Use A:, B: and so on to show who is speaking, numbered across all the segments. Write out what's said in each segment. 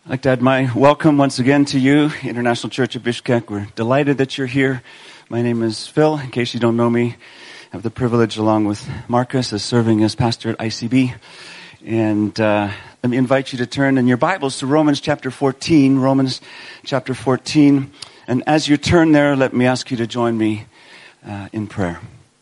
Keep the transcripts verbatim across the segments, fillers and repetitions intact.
A: I'd like to add my welcome once again to you, International Church of Bishkek. We're delighted that you're here. My name is Phil. In case you don't know me, I have the privilege, along with Marcus, as serving as pastor at I C B. And uh, let me invite you to turn in your Bibles to Romans chapter fourteen. Romans chapter fourteen. And as you turn there, let me ask you to join me uh, in prayer.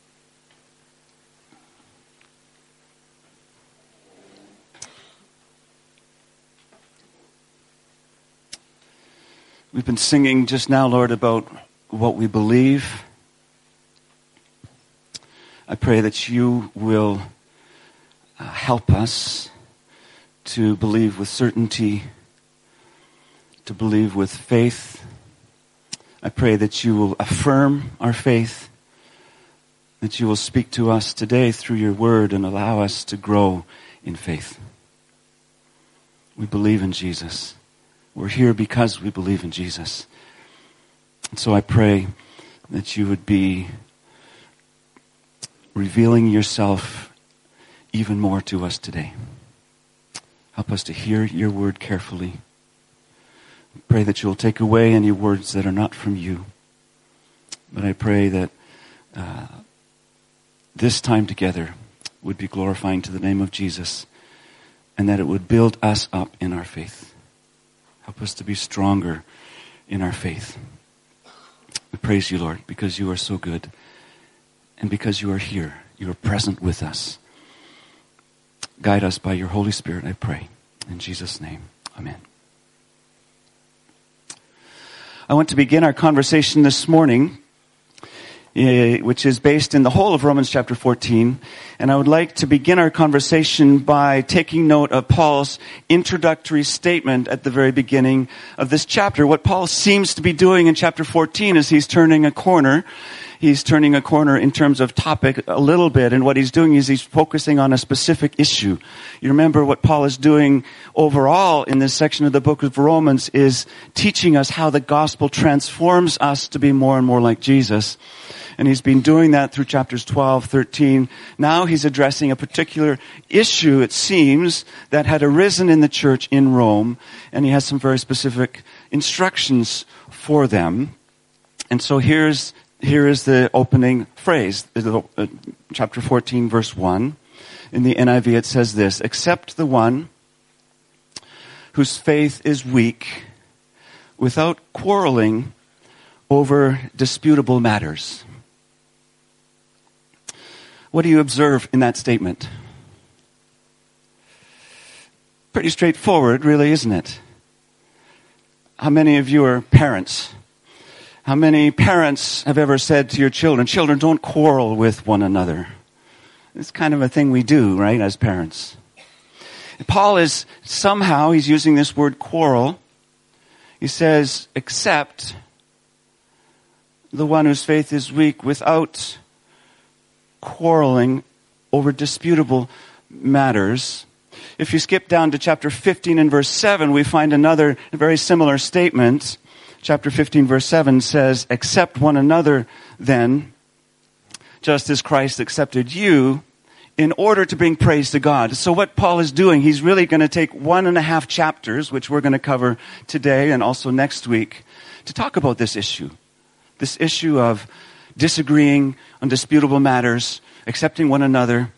A: We've been singing just now, Lord, about what we believe. I pray that you will uh, help us to believe with certainty, to believe with faith. I pray that you will affirm our faith, that you will speak to us today through your word and allow us to grow in faith. We believe in Jesus. We're here because we believe in Jesus. And so I pray that you would be revealing yourself even more to us today. Help us to hear your word carefully. Pray that you'll take away any words that are not from you. But I pray that uh, this time together would be glorifying to the name of Jesus, and that it would build us up in our faith. Help us to be stronger in our faith. We praise you, Lord, because you are so good, and because you are here. You are present with us. Guide us by your Holy Spirit, I pray. In Jesus' name, amen. I want to begin our conversation this morning, which is based in the whole of Romans chapter fourteen. And I would like to begin our conversation by taking note of Paul's introductory statement at the very beginning of this chapter. What Paul seems to be doing in chapter fourteen is he's turning a corner. He's turning a corner in terms of topic a little bit, and what he's doing is he's focusing on a specific issue. You remember what Paul is doing overall in this section of the book of Romans is teaching us how the gospel transforms us to be more and more like Jesus. And he's been doing that through chapters twelve, thirteen. Now he's addressing a particular issue, it seems, that had arisen in the church in Rome, and he has some very specific instructions for them. And so here's Here is the opening phrase, chapter fourteen, verse one. In the N I V it says this: "Accept the one whose faith is weak without quarreling over disputable matters." What do you observe in that statement? Pretty straightforward, really, isn't it? How many of you are parents? How many parents have ever said to your children, children, don't quarrel with one another? It's kind of a thing we do, right, as parents. Paul is somehow, he's using this word quarrel. He says, accept the one whose faith is weak without quarreling over disputable matters. If you skip down to chapter fifteen and verse seven, we find another very similar statement. Chapter fifteen, verse seven says, "Accept one another then, just as Christ accepted you, in order to bring praise to God." So what Paul is doing, he's really going to take one and a half chapters, which we're going to cover today and also next week, to talk about this issue. This issue of disagreeing on disputable matters, accepting one another.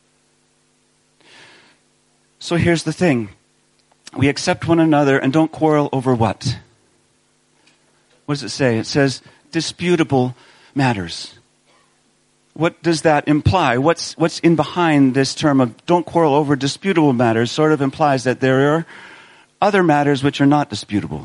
A: So here's the thing. We accept one another and don't quarrel over what? What does it say? It says disputable matters. What does that imply? What's what's in behind this term of don't quarrel over disputable matters? Sort of implies that there are other matters which are not disputable.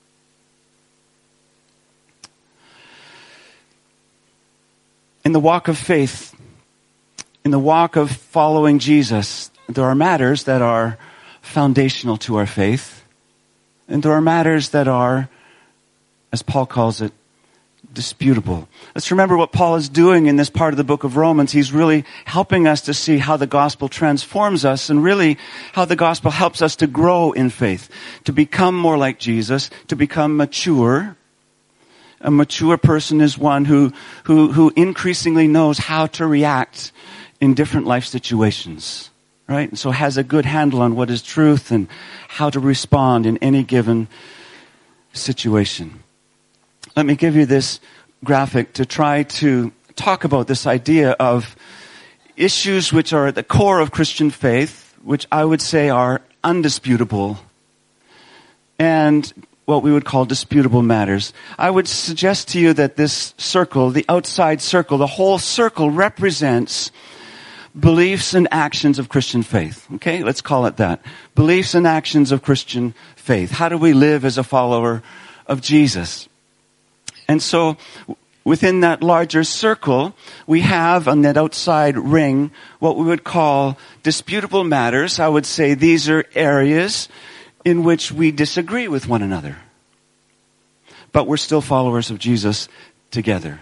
A: In the walk of faith, in the walk of following Jesus, there are matters that are foundational to our faith, and there are matters that are, as Paul calls it, disputable. Let's remember what Paul is doing in this part of the book of Romans. He's really helping us to see how the gospel transforms us, and really how the gospel helps us to grow in faith, to become more like Jesus, to become mature. A mature person is one who, who, who increasingly knows how to react in different life situations. right? And so has a good handle on what is truth and how to respond in any given situation. Let me give you this graphic to try to talk about this idea of issues which are at the core of Christian faith, which I would say are undisputable, and what we would call disputable matters. I would suggest to you that this circle, the outside circle, the whole circle represents beliefs and actions of Christian faith. Okay, let's call it that. Beliefs and actions of Christian faith. How do we live as a follower of Jesus? And so within that larger circle, we have on that outside ring what we would call disputable matters. I would say these are areas in which we disagree with one another. But we're still followers of Jesus together.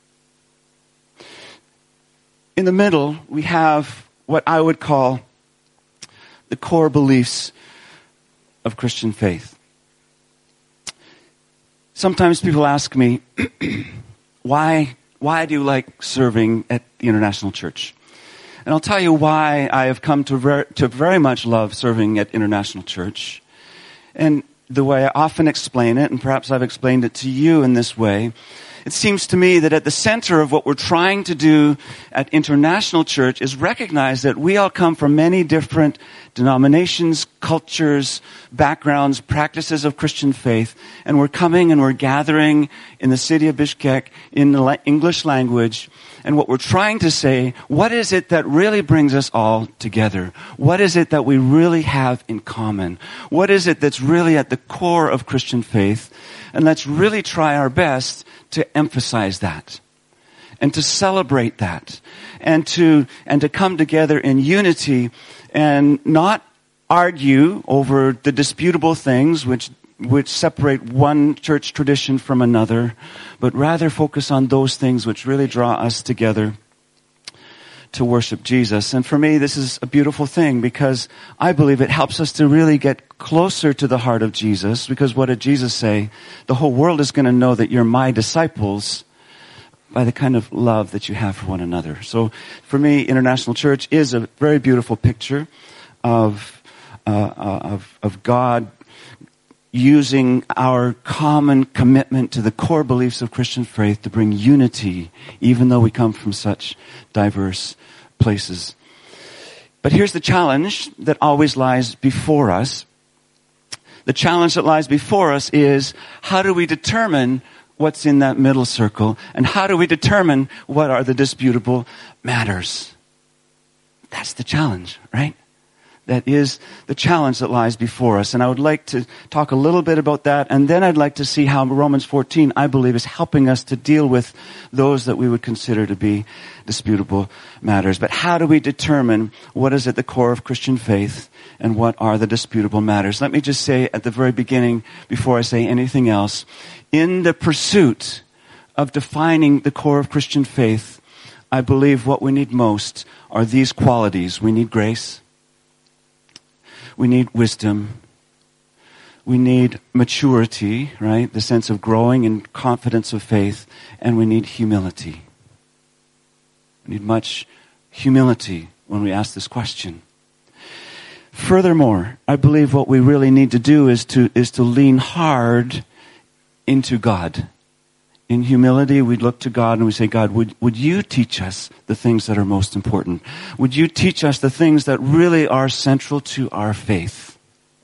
A: In the middle, we have what I would call the core beliefs of Christian faith. Sometimes people ask me, why, why do you like serving at the International Church? And I'll tell you why I have come to, ver- to very much love serving at International Church. And the way I often explain it, and perhaps I've explained it to you in this way, it seems to me that at the center of what we're trying to do at International Church is recognize that we all come from many different denominations, cultures, backgrounds, practices of Christian faith, and we're coming and we're gathering in the city of Bishkek in the English language. And what we're trying to say, what is it that really brings us all together? What is it that we really have in common? What is it that's really at the core of Christian faith? And let's really try our best to emphasize that and to celebrate that and to and to come together in unity and not argue over the disputable things which which separate one church tradition from another, but rather focus on those things which really draw us together to worship Jesus. And for me, this is a beautiful thing because I believe it helps us to really get closer to the heart of Jesus, because what did Jesus say? The whole world is going to know that you're my disciples by the kind of love that you have for one another. So for me, International Church is a very beautiful picture of uh, of, of God using our common commitment to the core beliefs of Christian faith to bring unity, even though we come from such diverse places. But here's the challenge that always lies before us. The challenge that lies before us is, how do we determine what's in that middle circle? And how do we determine what are the disputable matters? That's the challenge, right? That is the challenge that lies before us. And I would like to talk a little bit about that. And then I'd like to see how Romans fourteen, I believe, is helping us to deal with those that we would consider to be disputable matters. But how do we determine what is at the core of Christian faith and what are the disputable matters? Let me just say at the very beginning, before I say anything else, in the pursuit of defining the core of Christian faith, I believe what we need most are these qualities. We need grace. We need wisdom. We need maturity, right? The sense of growing in confidence of faith. And we need humility. We need much humility when we ask this question. Furthermore, I believe what we really need to do is to, is to lean hard into God. In humility, we look to God and we say, God, would, would you teach us the things that are most important? Would you teach us the things that really are central to our faith?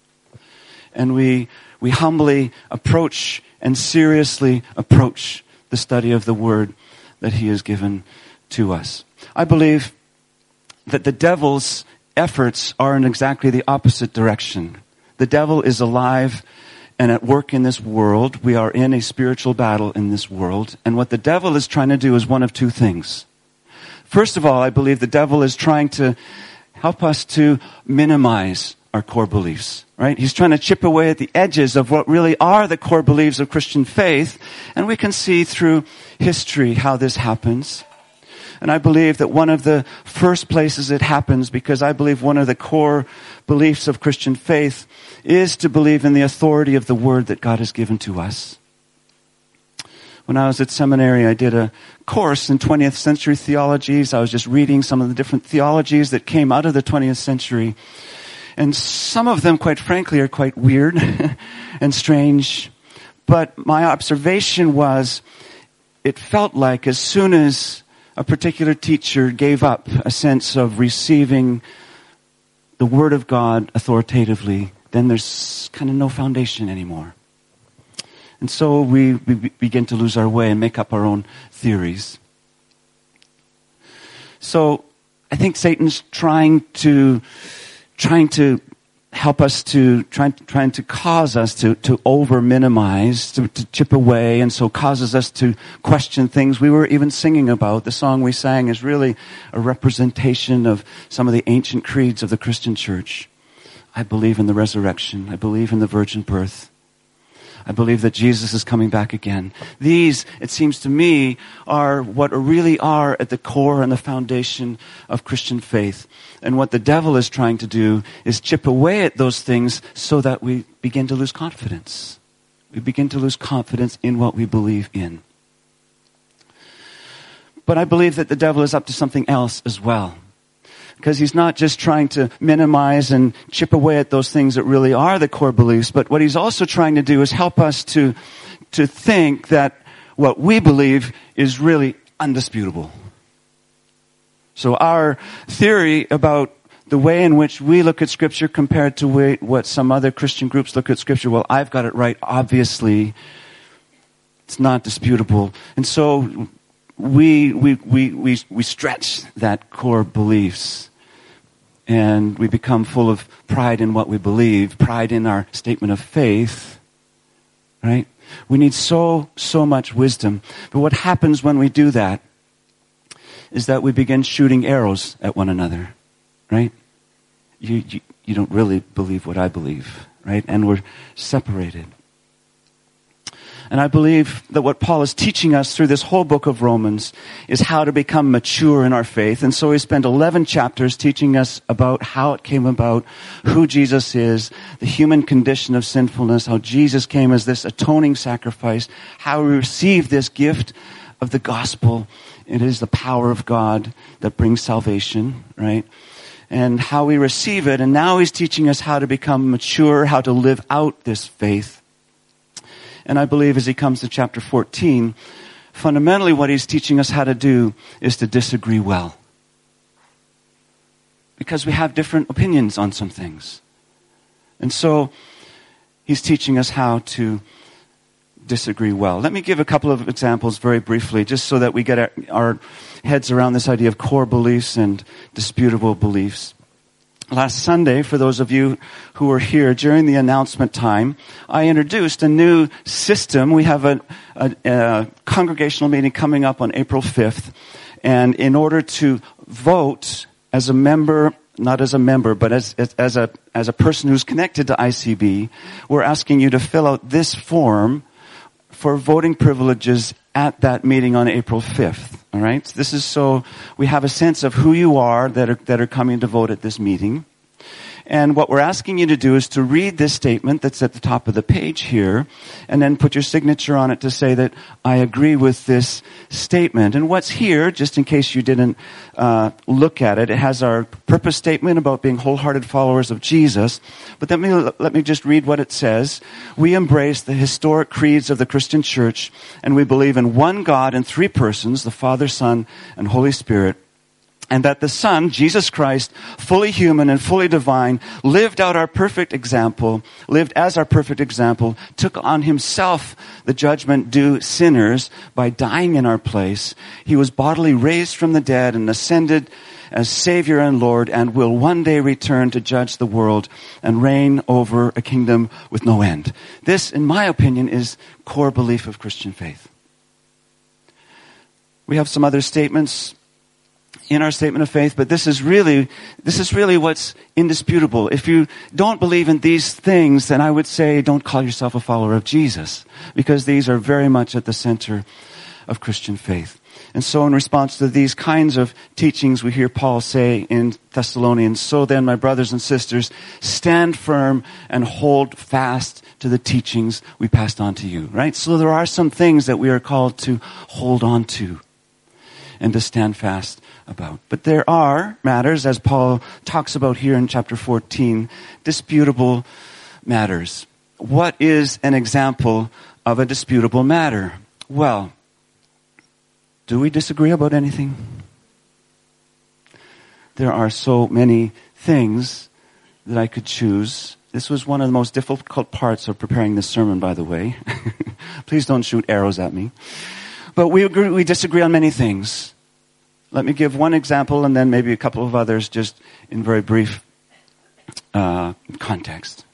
A: And we, we humbly approach and seriously approach the study of the Word that He has given to us. I believe that the devil's efforts are in exactly the opposite direction. The devil is alive and at work in this world. We are in a spiritual battle in this world. And what the devil is trying to do is one of two things. First of all, I believe the devil is trying to help us to minimize our core beliefs, right? He's trying to chip away at the edges of what really are the core beliefs of Christian faith. And we can see through history how this happens. And I believe that one of the first places it happens, because I believe one of the core beliefs of Christian faith is to believe in the authority of the Word that God has given to us. When I was at seminary, I did a course in twentieth century theologies. I was just reading some of the different theologies that came out of the twentieth century. And some of them, quite frankly, are quite weird and strange. But my observation was, it felt like as soon as a particular teacher gave up a sense of receiving the Word of God authoritatively, then there's kind of no foundation anymore. And so we, we begin to lose our way and make up our own theories. So I think Satan's trying to trying to help us to trying trying to cause us to to over minimize, to, to chip away, and so causes us to question things we were even singing about. The song we sang is really a representation of some of the ancient creeds of the Christian church. I believe in the resurrection. I believe in the virgin birth. I believe that Jesus is coming back again. These, it seems to me, are what really are at the core and the foundation of Christian faith. And what the devil is trying to do is chip away at those things so that we begin to lose confidence. We begin to lose confidence in what we believe in. But I believe that the devil is up to something else as well. Because he's not just trying to minimize and chip away at those things that really are the core beliefs, but what he's also trying to do is help us to, to think that what we believe is really undisputable. So our theory about the way in which we look at Scripture compared to way, what some other Christian groups look at Scripture, well, I've got it right, obviously. It's not disputable. And so we, we, we, we, we stretch that core beliefs. And we become full of pride in what we believe, pride in our statement of faith, right? We need so, so much wisdom. But what happens when we do that is that we begin shooting arrows at one another, right? You, you, you don't really believe what I believe, right? And we're separated. And I believe that what Paul is teaching us through this whole book of Romans is how to become mature in our faith. And so he spent eleven chapters teaching us about how it came about, who Jesus is, the human condition of sinfulness, how Jesus came as this atoning sacrifice, how we receive this gift of the gospel. It is the power of God that brings salvation, right? And how we receive it. And now he's teaching us how to become mature, how to live out this faith. And I believe as he comes to chapter fourteen, fundamentally what he's teaching us how to do is to disagree well. Because we have different opinions on some things. And so he's teaching us how to disagree well. Let me give a couple of examples very briefly, just so that we get our, our heads around this idea of core beliefs and disputable beliefs. Last Sunday, for those of you who were here during the announcement time, I introduced a new system. We have a, a, a congregational meeting coming up on April fifth. And in order to vote as a member, not as a member, but as, as, as a, as a person who's connected to I C B, we're asking you to fill out this form for voting privileges at that meeting on April fifth. All right? This is so we have a sense of who you are that are, that are coming to vote at this meeting. And what we're asking you to do is to read this statement that's at the top of the page here, and then put your signature on it to say that I agree with this statement. And what's here, just in case you didn't uh, look at it, it has our purpose statement about being wholehearted followers of Jesus. But let me, let me just read what it says. We embrace the historic creeds of the Christian church, and we believe in one God in three persons, the Father, Son, and Holy Spirit. And that the Son, Jesus Christ, fully human and fully divine, lived out our perfect example, lived as our perfect example, took on himself the judgment due sinners by dying in our place. He was bodily raised from the dead and ascended as Savior and Lord, and will one day return to judge the world and reign over a kingdom with no end. This, in my opinion, is core belief of Christian faith. We have some other statements in our statement of faith, but this is really, this is really what's indisputable. If you don't believe in these things, then I would say don't call yourself a follower of Jesus, because these are very much at the center of Christian faith. And so in response to these kinds of teachings, we hear Paul say in Thessalonians, so then, my brothers and sisters, stand firm and hold fast to the teachings we passed on to you, right? So there are some things that we are called to hold on to and to stand fast about. But there are matters, as Paul talks about here in chapter fourteen, disputable matters. What is an example of a disputable matter? Well, do we disagree about anything? There are so many things that I could choose. This was one of the most difficult parts of preparing this sermon, by the way. Please don't shoot arrows at me. But we agree, we disagree on many things. Let me give one example and then maybe a couple of others just in very brief uh, context.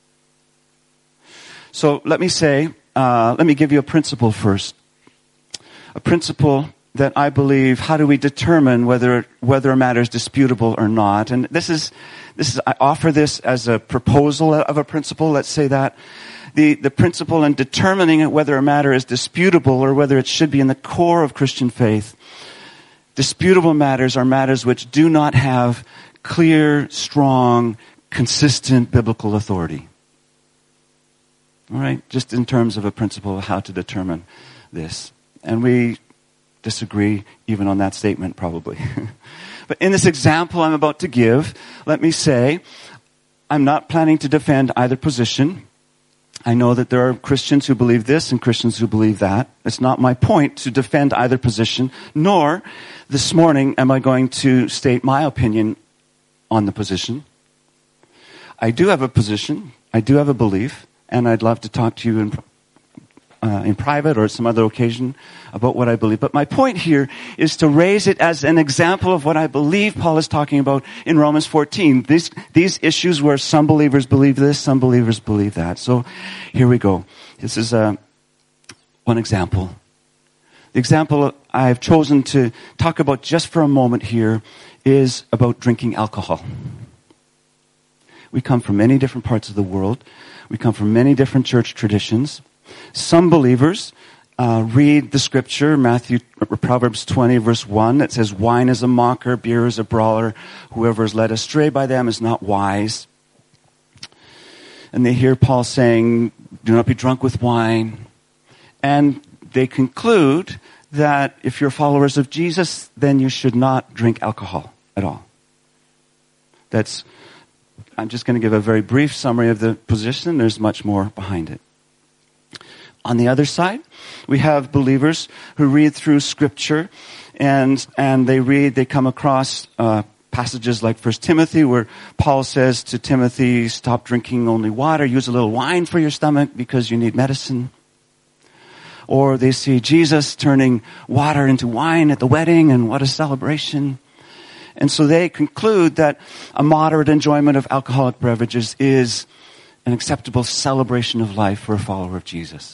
A: So let me say, uh, let me give you a principle first. A principle that I believe, how do we determine whether whether a matter is disputable or not? And this is, this is, I offer this as a proposal of a principle, let's say that. The, the principle in determining whether a matter is disputable or whether it should be in the core of Christian faith. Disputable matters are matters which do not have clear, strong, consistent biblical authority. All right? Just in terms of a principle of how to determine this. And we disagree even on that statement, probably. But in this example I'm about to give, let me say, I'm not planning to defend either position. I know that there are Christians who believe this and Christians who believe that. It's not my point to defend either position, nor this morning am I going to state my opinion on the position. I do have a position, I do have a belief, and I'd love to talk to you in Uh, in private or some other occasion about what I believe. But my point here is to raise it as an example of what I believe Paul is talking about in Romans fourteen. These, these issues where some believers believe this, some believers believe that. So here we go. This is uh, one example. The example I've chosen to talk about just for a moment here is about drinking alcohol. We come from many different parts of the world. We come from many different church traditions. Some believers uh, read the scripture, Matthew, Proverbs twenty, verse one, that says, wine is a mocker, beer is a brawler. Whoever is led astray by them is not wise. And they hear Paul saying, do not be drunk with wine. And they conclude that if you're followers of Jesus, then you should not drink alcohol at all. That's, I'm just going to give a very brief summary of the position. There's much more behind it. On the other side, we have believers who read through Scripture, and and they read, they come across uh, passages like First Timothy, where Paul says to Timothy, stop drinking only water, use a little wine for your stomach because you need medicine. Or they see Jesus turning water into wine at the wedding, and what a celebration. And so they conclude that a moderate enjoyment of alcoholic beverages is an acceptable celebration of life for a follower of Jesus.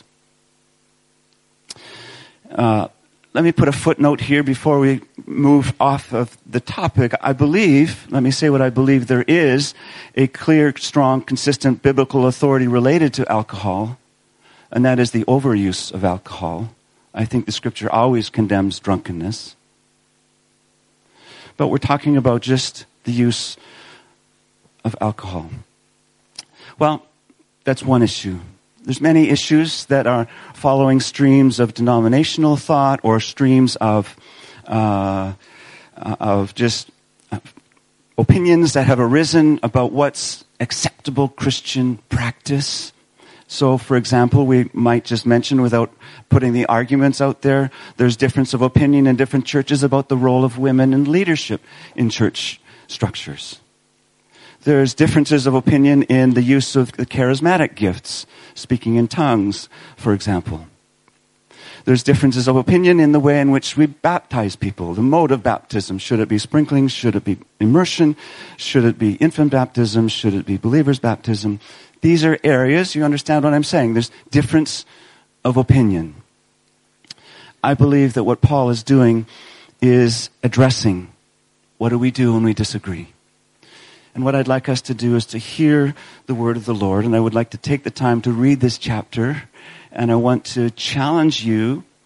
A: Uh, let me put a footnote here before we move off of the topic. I believe, let me say what I believe, there is a clear, strong, consistent biblical authority related to alcohol, and that is the overuse of alcohol. I think the scripture always condemns drunkenness. But we're talking about just the use of alcohol. Well, that's one issue. There's many issues that are following streams of denominational thought or streams of uh, of just opinions that have arisen about what's acceptable Christian practice. So, for example, we might just mention, without putting the arguments out there, there's difference of opinion in different churches about the role of women in leadership in church structures. There's differences of opinion in the use of the charismatic gifts, speaking in tongues, for example. There's differences of opinion in the way in which we baptize people, the mode of baptism. Should it be sprinkling? Should it be immersion? Should it be infant baptism? Should it be believer's baptism? These are areas, you understand what I'm saying, there's difference of opinion. I believe that what Paul is doing is addressing what do we do when we disagree. And what I'd like us to do is to hear the word of the Lord. And I would like to take the time to read this chapter. And I want to challenge you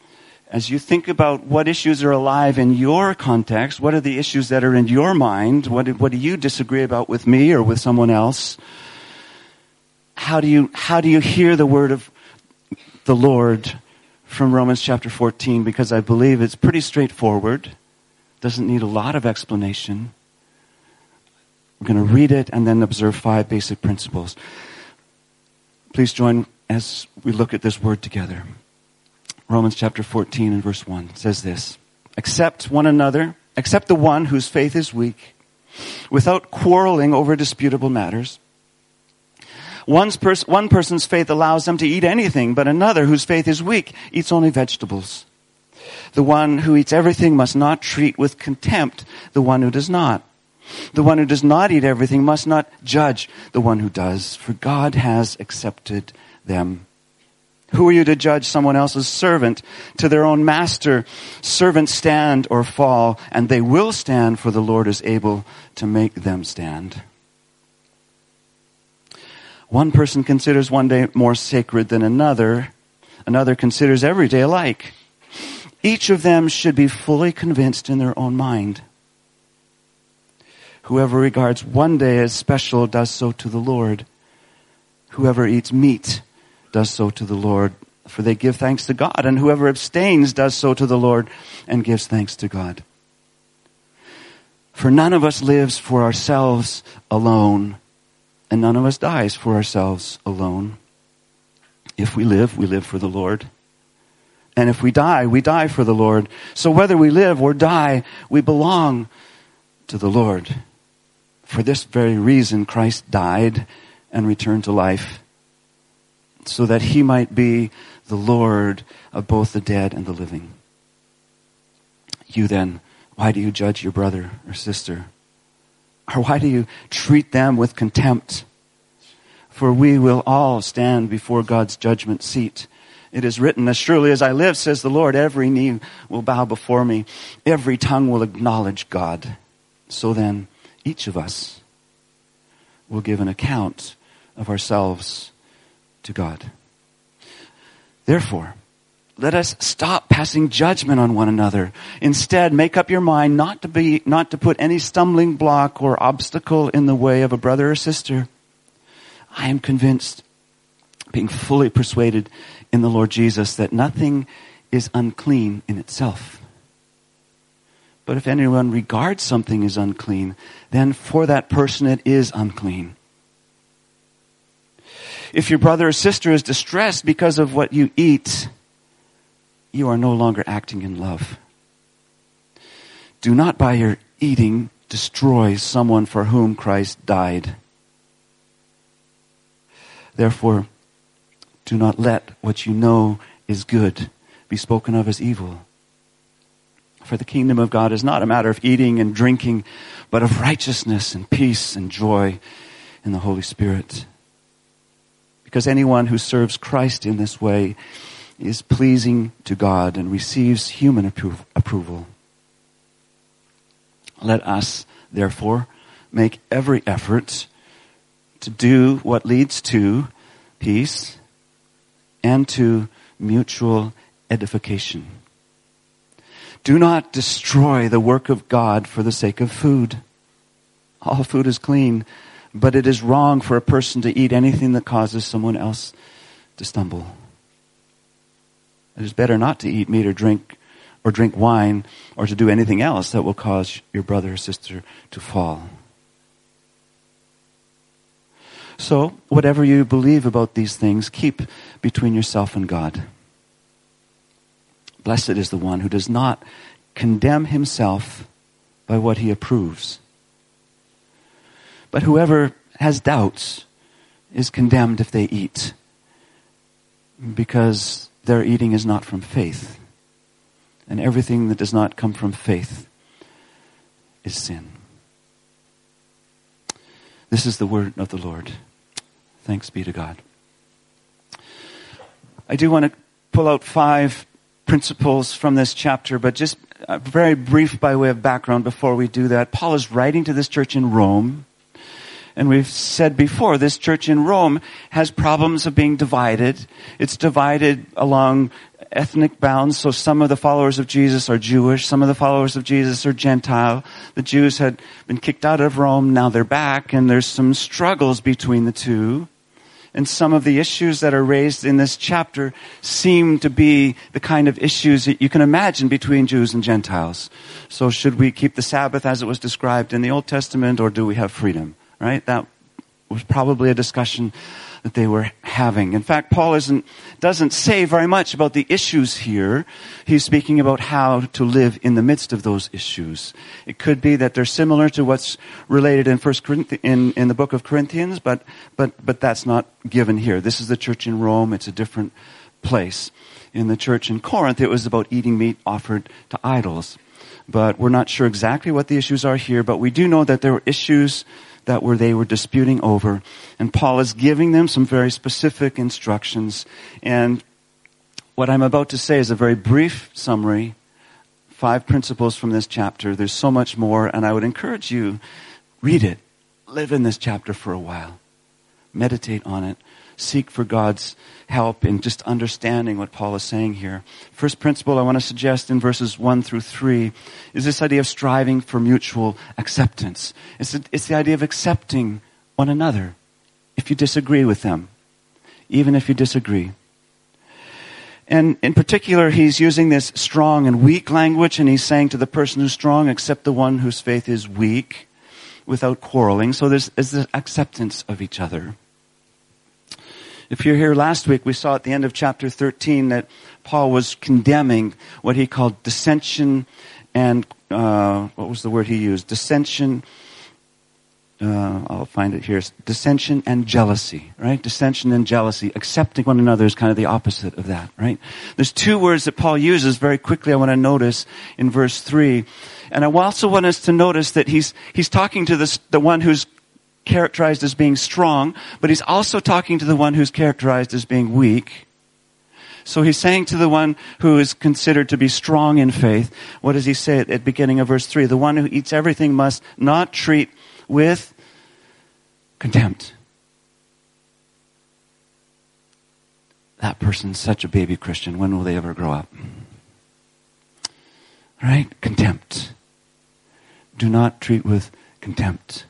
A: as you think about what issues are alive in your context, what are the issues that are in your mind, what do, what do you disagree about with me or with someone else, how do you, how do you hear the word of the Lord from Romans chapter fourteen? Because I believe it's pretty straightforward, doesn't need a lot of explanation. We're going to read it and then observe five basic principles. Please join as we look at this word together. Romans chapter fourteen and verse one says this: accept one another, accept the one whose faith is weak, without quarreling over disputable matters. One's pers- one person's faith allows them to eat anything, but another whose faith is weak eats only vegetables. The one who eats everything must not treat with contempt the one who does not. The one who does not eat everything must not judge the one who does, for God has accepted them. Who are you to judge someone else's servant? To their own master, servants stand or fall, and they will stand, for the Lord is able to make them stand. One person considers one day more sacred than another. Another considers every day alike. Each of them should be fully convinced in their own mind. Whoever regards one day as special does so to the Lord. Whoever eats meat does so to the Lord, for they give thanks to God. And whoever abstains does so to the Lord and gives thanks to God. For none of us lives for ourselves alone, and none of us dies for ourselves alone. If we live, we live for the Lord. And if we die, we die for the Lord. So whether we live or die, we belong to the Lord. For this very reason, Christ died and returned to life, so that he might be the Lord of both the dead and the living. You then, why do you judge your brother or sister? Or why do you treat them with contempt? For we will all stand before God's judgment seat. It is written, as surely as I live, says the Lord, every knee will bow before me. Every tongue will acknowledge God. So then, each of us will give an account of ourselves to God. Therefore, let us stop passing judgment on one another. Instead, make up your mind not to be, not to put any stumbling block or obstacle in the way of a brother or sister. I am convinced, being fully persuaded in the Lord Jesus, that nothing is unclean in itself. But if anyone regards something as unclean, then for that person it is unclean. If your brother or sister is distressed because of what you eat, you are no longer acting in love. Do not by your eating destroy someone for whom Christ died. Therefore, do not let what you know is good be spoken of as evil. For the kingdom of God is not a matter of eating and drinking, but of righteousness and peace and joy in the Holy Spirit. Because anyone who serves Christ in this way is pleasing to God and receives human appro- approval. Let us, therefore, make every effort to do what leads to peace and to mutual edification. Do not destroy the work of God for the sake of food. All food is clean, but it is wrong for a person to eat anything that causes someone else to stumble. It is better not to eat meat or drink or drink wine or to do anything else that will cause your brother or sister to fall. So, whatever you believe about these things, keep between yourself and God. Blessed is the one who does not condemn himself by what he approves. But whoever has doubts is condemned if they eat, because their eating is not from faith. And everything that does not come from faith is sin. This is the word of the Lord. Thanks be to God. I do want to pull out five principles from this chapter, but just uh, very brief by way of background before we do that. Paul is writing to this church in Rome, And we've said before, this church in Rome has problems of being divided. It's divided along ethnic bounds. So some of the followers of Jesus are Jewish. Some of the followers of Jesus are Gentile. The Jews had been kicked out of Rome. Now they're back, and there's some struggles between the two. And some of the issues that are raised in this chapter seem to be the kind of issues that you can imagine between Jews and Gentiles. So should we keep the Sabbath as it was described in the Old Testament, or do we have freedom? Right? That was probably a discussion that they were having. In fact, Paul isn't, doesn't say very much about the issues here. He's speaking about how to live in the midst of those issues. It could be that they're similar to what's related in First Corinthians, in, in the book of Corinthians, but, but, but that's not given here. This is the church in Rome. It's a different place. In the church in Corinth, it was about eating meat offered to idols. But we're not sure exactly what the issues are here, but we do know that there were issues that were they were disputing over. And Paul is giving them some very specific instructions. And what I'm about to say is a very brief summary, five principles from this chapter. There's so much more, and I would encourage you, read it. Live in this chapter for a while. Meditate on it. Seek for God's help in just understanding what Paul is saying here. First principle I want to suggest in verses one through three is this idea of striving for mutual acceptance. It's the, it's the idea of accepting one another if you disagree with them, even if you disagree. And in particular, he's using this strong and weak language, and he's saying to the person who's strong, accept the one whose faith is weak without quarreling. So there's, there's the acceptance of each other. If you're here last week, we saw at the end of chapter thirteen that Paul was condemning what he called dissension and, uh, what was the word he used? Dissension, uh, I'll find it here. Dissension and jealousy, right? Dissension and jealousy. Accepting one another is kind of the opposite of that, right? There's two words that Paul uses very quickly I want to notice in verse three. And I also want us to notice that he's, he's talking to this, the one who's characterized as being strong, but he's also talking to the one who's characterized as being weak. So he's saying to the one who is considered to be strong in faith, what does he say at the beginning of verse three? The one who eats everything must not treat with contempt. That person's such a baby Christian. When will they ever grow up? Right? Contempt. Do not treat with contempt.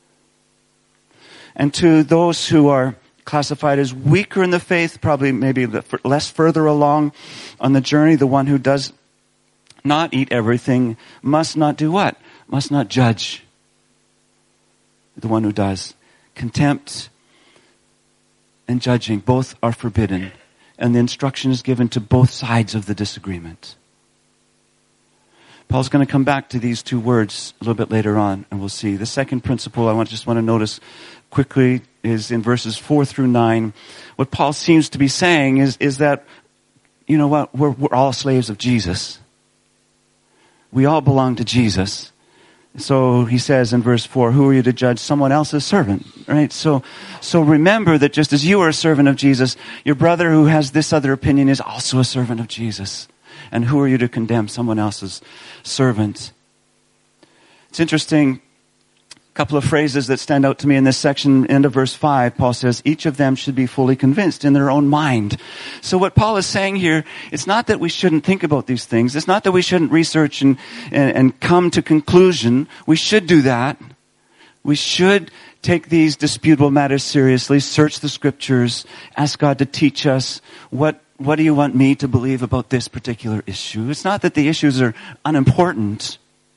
A: And to those who are classified as weaker in the faith, probably maybe less further along on the journey, the one who does not eat everything must not do what? Must not judge the one who does. Contempt and judging, both are forbidden. And the instruction is given to both sides of the disagreement. Paul's going to come back to these two words a little bit later on, and we'll see. The second principle I want, just want to notice quickly is in verses four through nine. What Paul seems to be saying is, is that, you know what, we're, we're all slaves of Jesus. We all belong to Jesus. So he says in verse four, who are you to judge someone else's servant? Right? So, so remember that just as you are a servant of Jesus, your brother who has this other opinion is also a servant of Jesus. And who are you to condemn someone else's servant? It's interesting. A couple of phrases that stand out to me in this section, end of verse five, Paul says, each of them should be fully convinced in their own mind. So what Paul is saying here, it's not that we shouldn't think about these things. It's not that we shouldn't research and, and, and come to conclusion. We should do that. We should take these disputable matters seriously, search the scriptures, ask God to teach us what, what do you want me to believe about this particular issue. It's not that the issues are unimportant.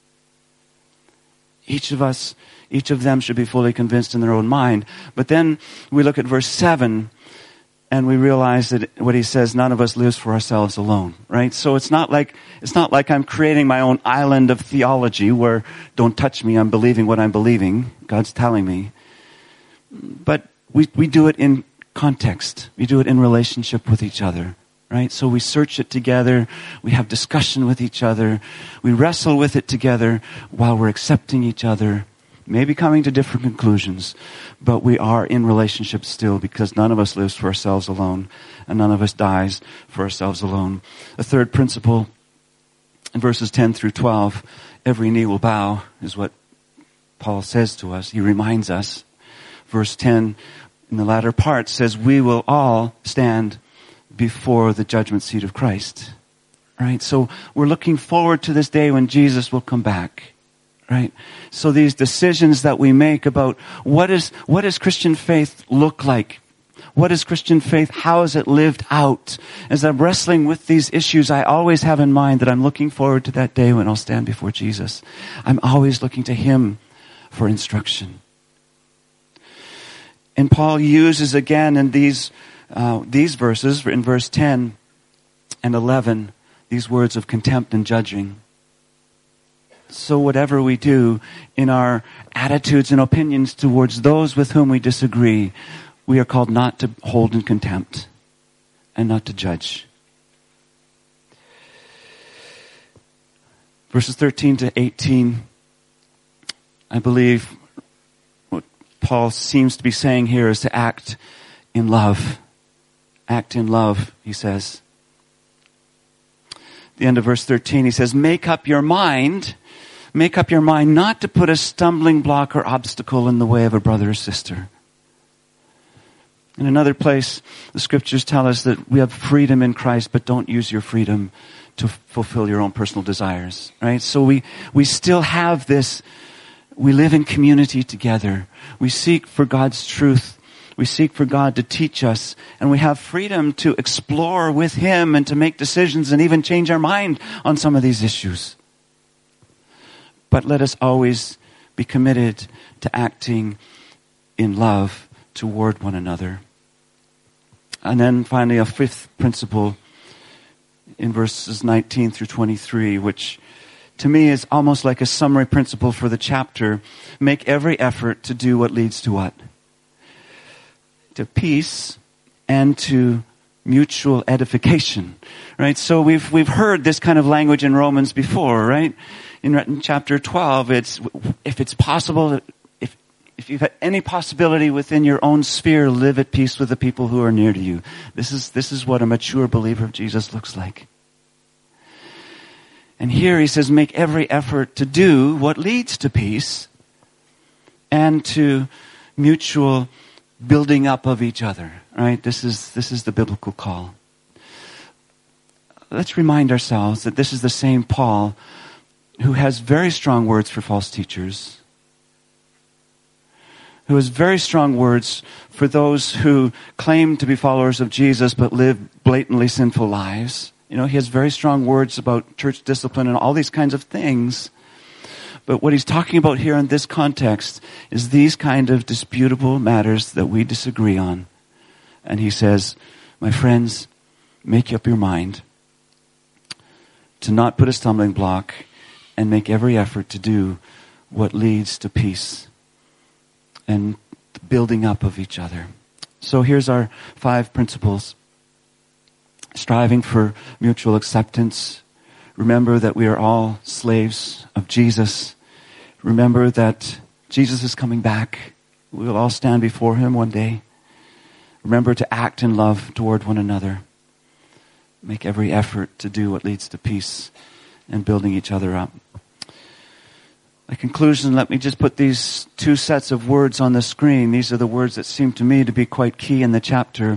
A: Each of us, each of them should be fully convinced in their own mind. But then we look at verse seven and we realize that what he says, none of us lives for ourselves alone, right? So it's not like, it's not like I'm creating my own island of theology where don't touch me, I'm believing what I'm believing. God's telling me. But we, we do it in context. We do it in relationship with each other. Right? So we search it together, we have discussion with each other, we wrestle with it together while we're accepting each other, maybe coming to different conclusions, but we are in relationship still because none of us lives for ourselves alone and none of us dies for ourselves alone. A third principle in verses ten through twelve, every knee will bow is what Paul says to us. He reminds us. verse ten in the latter part says we will all stand before the judgment seat of Christ. Right? So we're looking forward to this day when Jesus will come back. Right? So these decisions that we make about what is, what does Christian faith look like? What is Christian faith? How is it lived out? As I'm wrestling with these issues, I always have in mind that I'm looking forward to that day when I'll stand before Jesus. I'm always looking to Him for instruction. And Paul uses again in these, uh, these verses, in verse ten and eleven, these words of contempt and judging. So whatever we do in our attitudes and opinions towards those with whom we disagree, we are called not to hold in contempt and not to judge. Verses thirteen to eighteen, I believe what Paul seems to be saying here is to act in love. Act in love, he says. At the end of verse thirteen, he says, make up your mind, make up your mind not to put a stumbling block or obstacle in the way of a brother or sister. In another place, the scriptures tell us that we have freedom in Christ, but don't use your freedom to f- fulfill your own personal desires, right? So we, we still have this, we live in community together. We seek for God's truth. We seek for God to teach us, and we have freedom to explore with Him and to make decisions and even change our mind on some of these issues. But let us always be committed to acting in love toward one another. And then finally a fifth principle in verses nineteen through twenty-three, which to me is almost like a summary principle for the chapter. Make every effort to do what leads to what? To peace and to mutual edification. Right? So we've we've heard this kind of language in Romans before, right? In, in chapter twelve, it's if it's possible, if if you've had any possibility within your own sphere, live at peace with the people who are near to you. This is this is what a mature believer of Jesus looks like. And here he says, make every effort to do what leads to peace and to mutual building up of each other. Right? This is this is the biblical call. Let's remind ourselves that this is the same Paul who has very strong words for false teachers, who has very strong words for those who claim to be followers of Jesus but live blatantly sinful lives. You know, he has very strong words about church discipline and all these kinds of things. But what he's talking about here in this context is these kind of disputable matters that we disagree on. And he says, my friends, make up your mind to not put a stumbling block and make every effort to do what leads to peace and the building up of each other. So here's our five principles. Striving for mutual acceptance. Remember that we are all slaves of Jesus. Remember that Jesus is coming back. We will all stand before Him one day. Remember to act in love toward one another. Make every effort to do what leads to peace and building each other up. In conclusion, let me just put these two sets of words on the screen. These are the words that seem to me to be quite key in the chapter.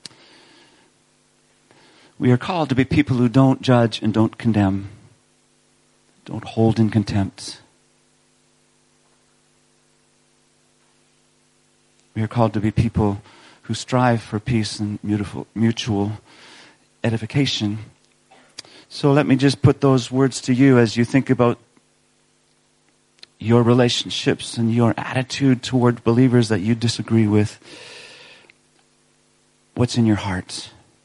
A: We are called to be people who don't judge and don't condemn. Don't hold in contempt. We are called to be people who strive for peace and mutual edification. So let me just put those words to you as you think about your relationships and your attitude toward believers that you disagree with. What's in your heart?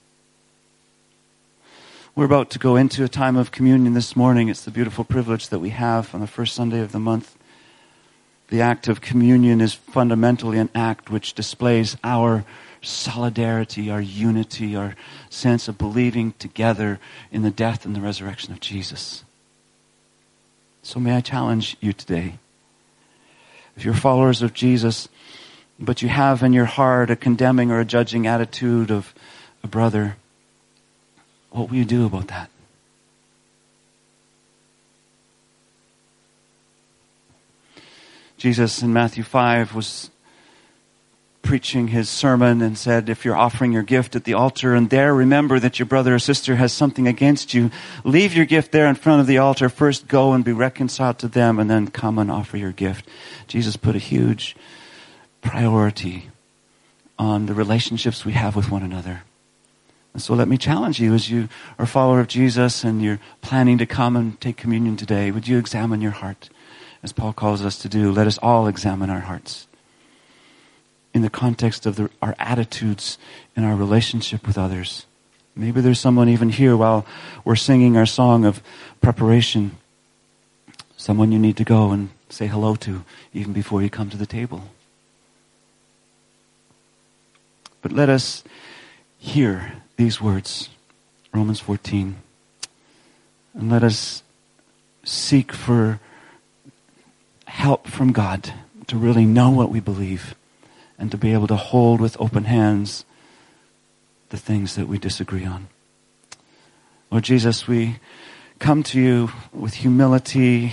A: We're about to go into a time of communion this morning. It's the beautiful privilege that we have on the first Sunday of the month. The act of communion is fundamentally an act which displays our solidarity, our unity, our sense of believing together in the death and the resurrection of Jesus. So may I challenge you today. If you're followers of Jesus, but you have in your heart a condemning or a judging attitude of a brother, what will you do about that? Jesus in Matthew five was preaching his sermon and said, if you're offering your gift at the altar and there remember that your brother or sister has something against you, leave your gift there in front of the altar. First go and be reconciled to them and then come and offer your gift. Jesus put a huge priority on the relationships we have with one another. And so let me challenge you as you are a follower of Jesus and you're planning to come and take communion today. Would you examine your heart as Paul calls us to do? Let us all examine our hearts in the context of the, our attitudes in our relationship with others. Maybe there's someone even here while we're singing our song of preparation, someone you need to go and say hello to even before you come to the table. But let us hear these words, Romans fourteen, and let us seek for help from God to really know what we believe and to be able to hold with open hands the things that we disagree on. Lord Jesus, we come to you with humility,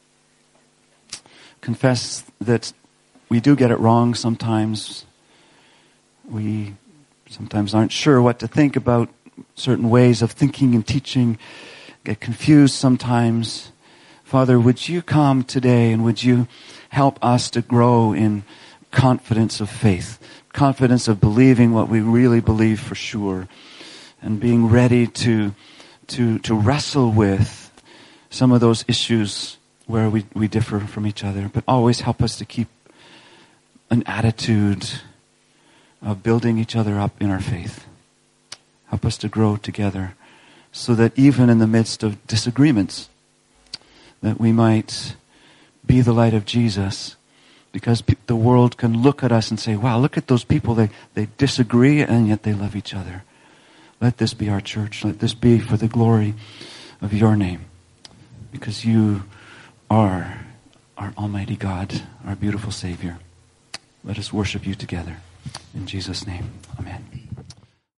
A: confess that we do get it wrong sometimes. We sometimes aren't sure what to think about certain ways of thinking and teaching, get confused sometimes. Father, would you come today and would you help us to grow in confidence of faith, confidence of believing what we really believe for sure, and being ready to to to wrestle with some of those issues where we, we differ from each other, but always help us to keep an attitude of building each other up in our faith. Help us to grow together so that even in the midst of disagreements, that we might be the light of Jesus, because pe- the world can look at us and say, wow, look at those people, they, they disagree and yet they love each other. Let this be our church. Let this be for the glory of your name, because you are our Almighty God, our beautiful Savior. Let us worship you together. In Jesus' name, amen.